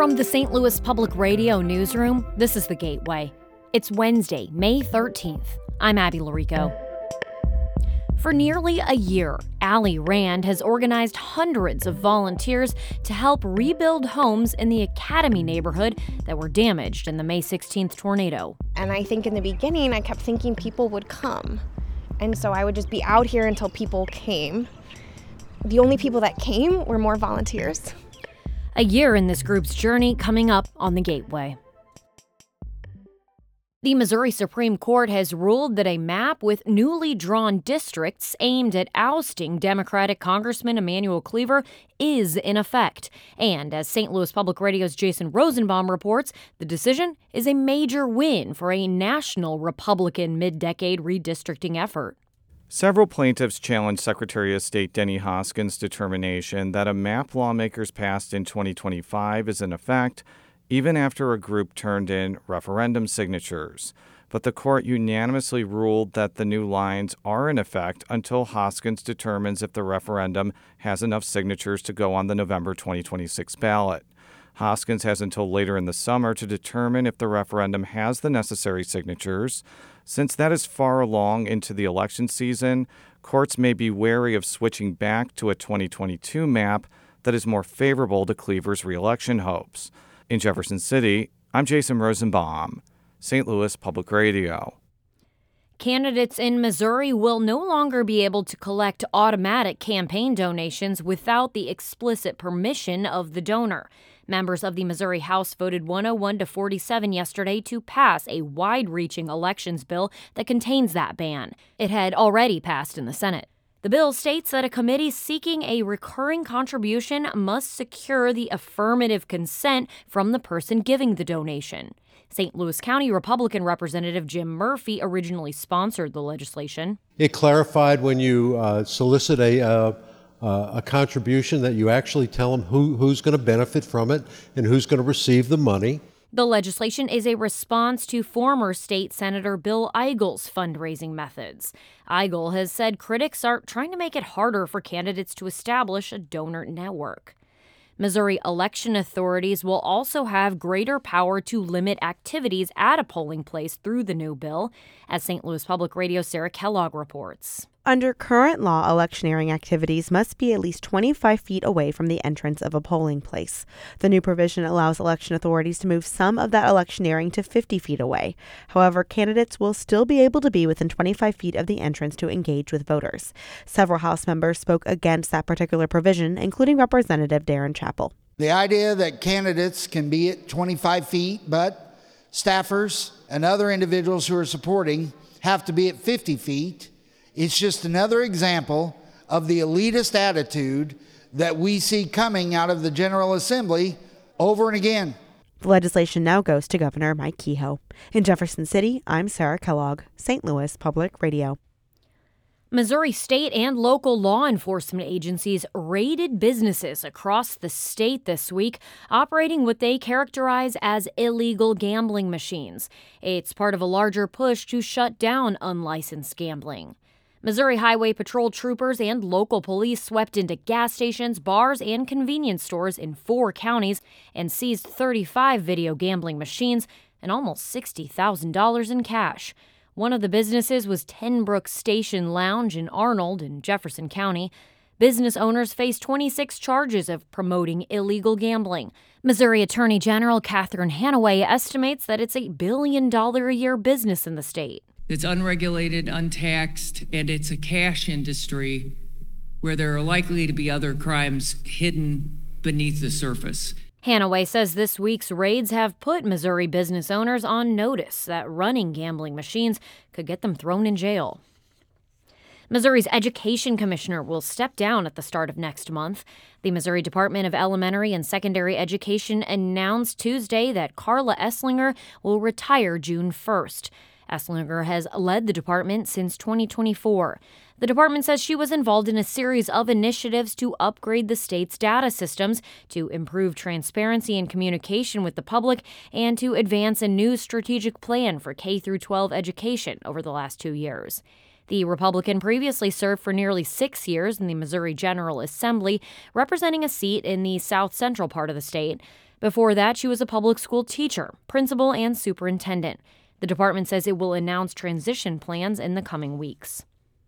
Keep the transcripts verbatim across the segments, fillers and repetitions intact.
From the Saint Louis Public Radio newsroom, this is The Gateway. It's Wednesday, May thirteenth. I'm Abby Larico. For nearly a year, Allie Rand has organized hundreds of volunteers to help rebuild homes in the Academy neighborhood that were damaged in the May sixteenth tornado. And I think in the beginning, I kept thinking people would come. And so I would just be out here until people came. The only people that came were more volunteers. A year in this group's journey coming up on The Gateway. The Missouri Supreme Court has ruled that a map with newly drawn districts aimed at ousting Democratic Congressman Emanuel Cleaver is in effect. And as Saint Louis Public Radio's Jason Rosenbaum reports, the decision is a major win for a national Republican mid-decade redistricting effort. Several plaintiffs challenged Secretary of State Denny Hoskins' determination that a map lawmakers passed in twenty twenty-five is in effect, even after a group turned in referendum signatures. But the court unanimously ruled that the new lines are in effect until Hoskins determines if the referendum has enough signatures to go on the November twenty twenty-six ballot. Hoskins has until later in the summer to determine if the referendum has the necessary signatures. Since that is far along into the election season, courts may be wary of switching back to a twenty twenty-two map that is more favorable to Cleaver's reelection hopes. In Jefferson City, I'm Jason Rosenbaum, Saint Louis Public Radio. Candidates in Missouri will no longer be able to collect automatic campaign donations without the explicit permission of the donor. Members of the Missouri House voted one oh one to forty-seven yesterday to pass a wide-reaching elections bill that contains that ban. It had already passed in the Senate. The bill states that a committee seeking a recurring contribution must secure the affirmative consent from the person giving the donation. Saint Louis County Republican Representative Jim Murphy originally sponsored the legislation. It clarified when you uh, solicit a, uh, uh, a contribution that you actually tell them who, who's going to benefit from it and who's going to receive the money. The legislation is a response to former state Senator Bill Eigel's fundraising methods. Eigel has said critics are trying to make it harder for candidates to establish a donor network. Missouri election authorities will also have greater power to limit activities at a polling place through the new bill, as Saint Louis Public Radio's Sarah Kellogg reports. Under current law, electioneering activities must be at least twenty-five feet away from the entrance of a polling place. The new provision allows election authorities to move some of that electioneering to fifty feet away. However, candidates will still be able to be within twenty-five feet of the entrance to engage with voters. Several House members spoke against that particular provision, including Representative Darren Chappell. The idea that candidates can be at twenty-five feet, but staffers and other individuals who are supporting have to be at fifty feet. It's just another example of the elitist attitude that we see coming out of the General Assembly over and again. The legislation now goes to Governor Mike Kehoe. In Jefferson City, I'm Sarah Kellogg, Saint Louis Public Radio. Missouri state and local law enforcement agencies raided businesses across the state this week, operating what they characterize as illegal gambling machines. It's part of a larger push to shut down unlicensed gambling. Missouri Highway Patrol troopers and local police swept into gas stations, bars, and convenience stores in four counties and seized thirty-five video gambling machines and almost sixty thousand dollars in cash. One of the businesses was Ten Brook Station Lounge in Arnold in Jefferson County. Business owners face twenty-six charges of promoting illegal gambling. Missouri Attorney General Catherine Hanaway estimates that it's a billion dollar a year business in the state. It's unregulated, untaxed, and it's a cash industry where there are likely to be other crimes hidden beneath the surface. Hanaway says this week's raids have put Missouri business owners on notice that running gambling machines could get them thrown in jail. Missouri's Education Commissioner will step down at the start of next month. The Missouri Department of Elementary and Secondary Education announced Tuesday that Carla Esslinger will retire June first. Esslinger has led the department since twenty twenty-four. The department says she was involved in a series of initiatives to upgrade the state's data systems, to improve transparency and communication with the public, and to advance a new strategic plan for K through twelve education over the last two years. The Republican previously served for nearly six years in the Missouri General Assembly, representing a seat in the south-central part of the state. Before that, she was a public school teacher, principal, and superintendent. The department says it will announce transition plans in the coming weeks.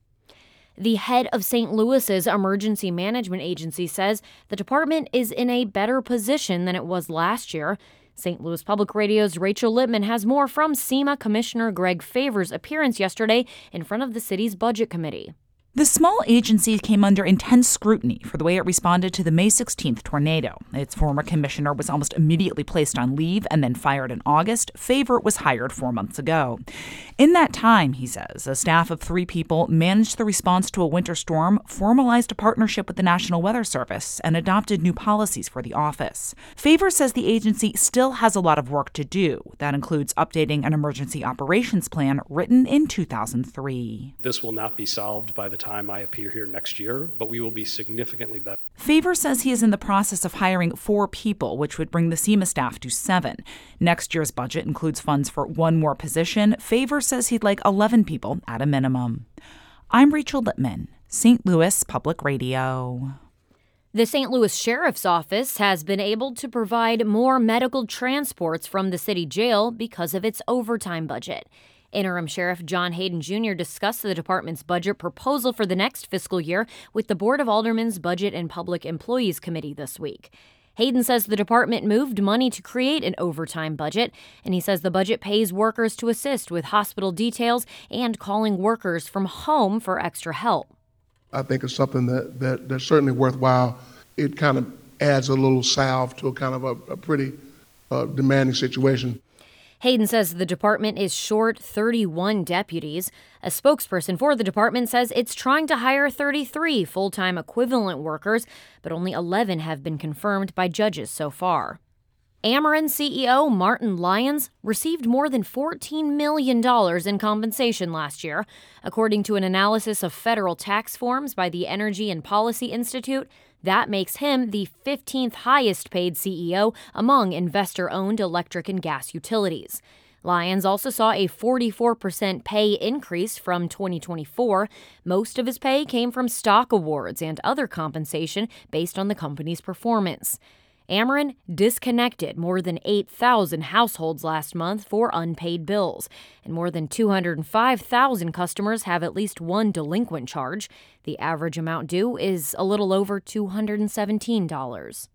The head of Saint Louis's Emergency Management Agency says the department is in a better position than it was last year. Saint Louis Public Radio's Rachel Lippman has more from SEMA Commissioner Greg Favors' appearance yesterday in front of the city's budget committee. The small agency came under intense scrutiny for the way it responded to the May sixteenth tornado. Its former commissioner was almost immediately placed on leave and then fired in August. Favor was hired four months ago. In that time, he says, a staff of three people managed the response to a winter storm, formalized a partnership with the National Weather Service, and adopted new policies for the office. Favor says the agency still has a lot of work to do. That includes updating an emergency operations plan written in two thousand three. This will not be solved by the time I appear here next year, but we will be significantly better. Favor says he is in the process of hiring four people, which would bring the SEMA staff to seven. Next year's budget includes funds for one more position. Favor says he'd like eleven people at a minimum. I'm Rachel Lippman, Saint Louis Public Radio. The Saint Louis Sheriff's Office has been able to provide more medical transports from the city jail because of its overtime budget. Interim Sheriff John Hayden Junior discussed the department's budget proposal for the next fiscal year with the Board of Aldermen's Budget and Public Employees Committee this week. Hayden says the department moved money to create an overtime budget, and he says the budget pays workers to assist with hospital details and calling workers from home for extra help. I think it's something that, that that's certainly worthwhile. It kind of adds a little salve to a kind of a, a pretty uh, demanding situation. Hayden says the department is short thirty-one deputies. A spokesperson for the department says it's trying to hire thirty-three full-time equivalent workers, but only eleven have been confirmed by judges so far. Ameren C E O Martin Lyons received more than fourteen million dollars in compensation last year. According to an analysis of federal tax forms by the Energy and Policy Institute, that makes him the fifteenth highest paid C E O among investor-owned electric and gas utilities. Lyons also saw a forty-four percent pay increase from twenty twenty-four. Most of his pay came from stock awards and other compensation based on the company's performance. Ameren disconnected more than eight thousand households last month for unpaid bills, and more than two hundred five thousand customers have at least one delinquent charge. The average amount due is a little over two hundred seventeen dollars.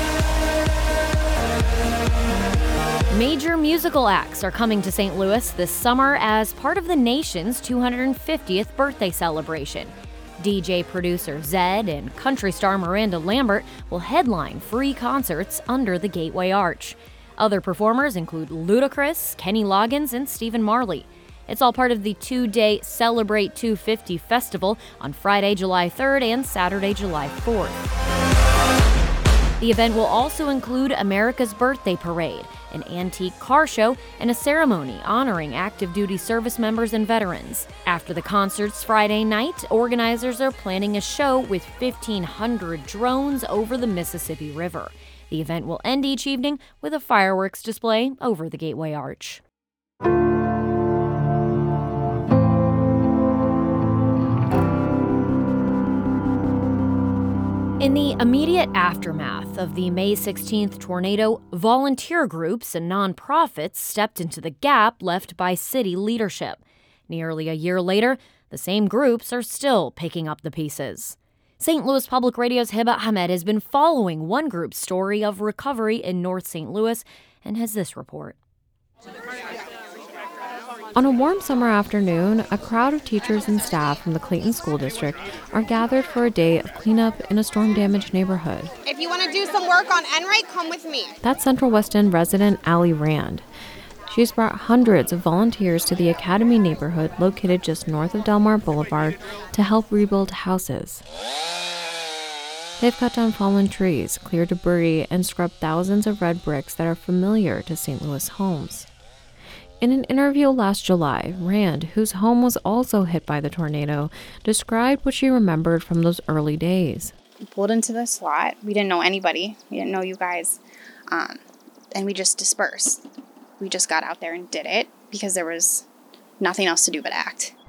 Major musical acts are coming to Saint Louis this summer as part of the nation's two hundred fiftieth birthday celebration. D J producer Zedd and country star Miranda Lambert will headline free concerts under the Gateway Arch. Other performers include Ludacris, Kenny Loggins, and Stephen Marley. It's all part of the two-day Celebrate two fifty festival on Friday, July third and Saturday, July fourth. The event will also include America's Birthday Parade, an antique car show, and a ceremony honoring active duty service members and veterans. After the concerts Friday night, organizers are planning a show with fifteen hundred drones over the Mississippi River. The event will end each evening with a fireworks display over the Gateway Arch. In the immediate aftermath of the May sixteenth tornado, volunteer groups and nonprofits stepped into the gap left by city leadership. Nearly a year later, the same groups are still picking up the pieces. Saint Louis Public Radio's Hiba Ahmed has been following one group's story of recovery in North Saint Louis and has this report. On a warm summer afternoon, a crowd of teachers and staff from the Clayton School District are gathered for a day of cleanup in a storm-damaged neighborhood. If you want to do some work on Enright, come with me. That's Central West End resident Allie Rand. She's brought hundreds of volunteers to the Academy neighborhood located just north of Delmar Boulevard to help rebuild houses. They've cut down fallen trees, cleared debris, and scrubbed thousands of red bricks that are familiar to Saint Louis homes. In an interview last July, Rand, whose home was also hit by the tornado, described what she remembered from those early days. We pulled into this lot. We didn't know anybody. We didn't know you guys. Um, and we just dispersed. We just got out there and did it because there was nothing else to do but act.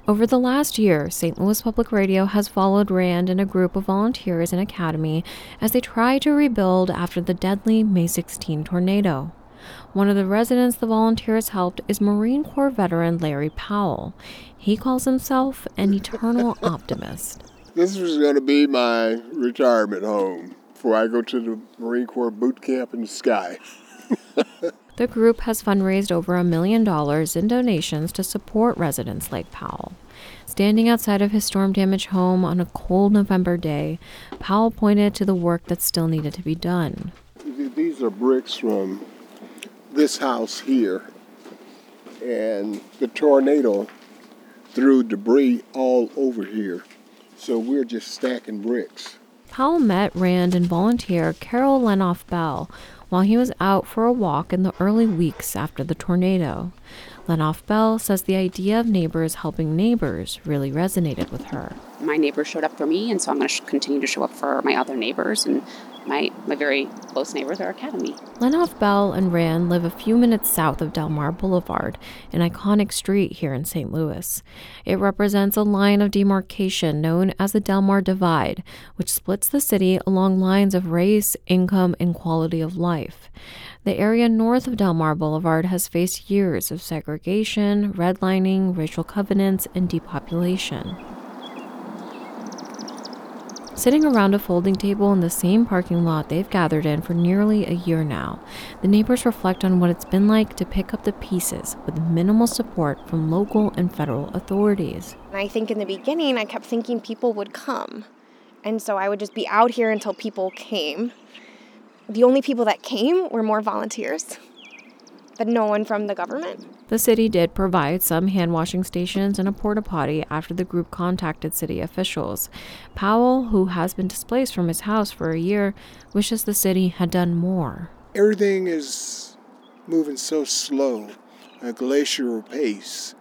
Over the last year, Saint Louis Public Radio has followed Rand and a group of volunteers in Academy as they try to rebuild after the deadly May sixteenth tornado. One of the residents the volunteers helped is Marine Corps veteran Larry Powell. He calls himself an eternal optimist. This was going to be my retirement home before I go to the Marine Corps boot camp in the sky. The group has fundraised over a million dollars in donations to support residents like Powell. Standing outside of his storm-damaged home on a cold November day, Powell pointed to the work that still needed to be done. These are bricks from this house here, and the tornado threw debris all over here, so we're just stacking bricks. Powell met Rand and volunteer Carol Lenoff Bell while he was out for a walk in the early weeks after the tornado. Lenoff Bell says the idea of neighbors helping neighbors really resonated with her. My neighbors showed up for me, and so I'm going to sh- continue to show up for my other neighbors, and my, my very close neighbors are Academy. Lenoff Bell and Rand live a few minutes south of Delmar Boulevard, an iconic street here in Saint Louis. It represents a line of demarcation known as the Delmar Divide, which splits the city along lines of race, income, and quality of life. The area north of Delmar Boulevard has faced years of segregation, redlining, racial covenants, and depopulation. Sitting around a folding table in the same parking lot they've gathered in for nearly a year now, the neighbors reflect on what it's been like to pick up the pieces with minimal support from local and federal authorities. I think in the beginning, I kept thinking people would come. And so I would just be out here until people came. The only people that came were more volunteers, but no one from the government. The city did provide some hand washing stations and a porta potty after the group contacted city officials. Powell, who has been displaced from his house for a year, wishes the city had done more. Everything is moving so slow, a glacial pace,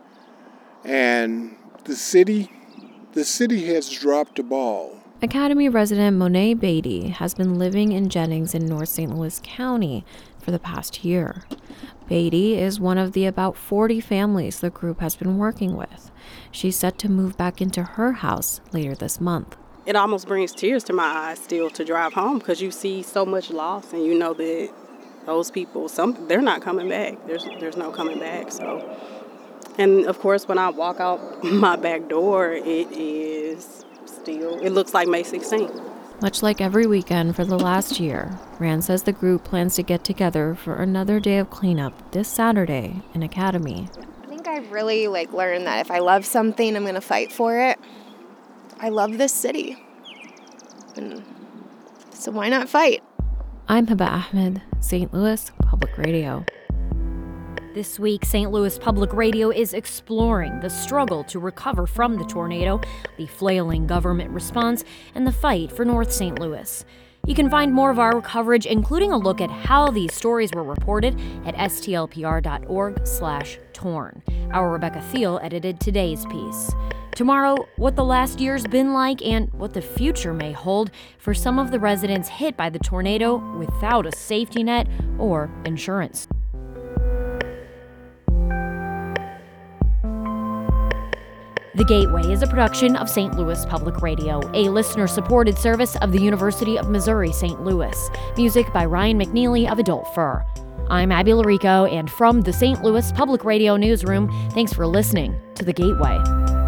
and the city, the city has dropped the ball. Academy resident Monet Beatty has been living in Jennings in North Saint Louis County for the past year. Beatty is one of the about forty families the group has been working with. She's set to move back into her house later this month. It almost brings tears to my eyes still to drive home because you see so much loss and you know that those people, some they're not coming back. There's there's no coming back. So, and of course, when I walk out my back door, it is still, it looks like May sixteenth. Much like every weekend for the last year, Rand says the group plans to get together for another day of cleanup this Saturday in Academy. I think I've really like learned that if I love something, I'm going to fight for it. I love this city. And so why not fight? I'm Haba Ahmed, Saint Louis Public Radio. This week, Saint Louis Public Radio is exploring the struggle to recover from the tornado, the flailing government response, and the fight for North Saint Louis. You can find more of our coverage, including a look at how these stories were reported, at s t l p r dot org slash torn. Our Rebecca Thiel edited today's piece. Tomorrow, what the last year's been like and what the future may hold for some of the residents hit by the tornado without a safety net or insurance. The Gateway is a production of Saint Louis Public Radio, a listener-supported service of the University of Missouri-Saint Louis. Music by Ryan McNeely of Adult Fur. I'm Abby Larico, and from the Saint Louis Public Radio newsroom, thanks for listening to The Gateway.